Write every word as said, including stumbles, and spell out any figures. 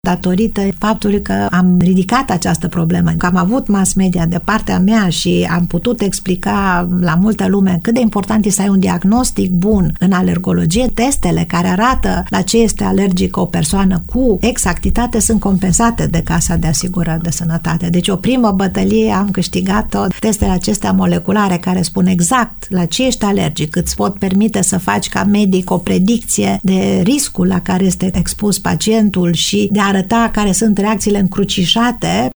datorită faptului că am ridicat această problemă, că am avut mass media de partea mea și am putut explica la multă lume cât de important este să ai un diagnostic bun în alergologie. Testele care arată la ce este alergică o persoană cu exactitate sunt compensate de Casa de Asigurări de Sănătate. Deci o primă bătălie am câștigat-o. Testele acestea moleculare care spun exact la ce ești alergic, îți pot permite să faci ca medic o predicție de riscul la care este expus pacientul și de a arăta care sunt reacțiile încrucișate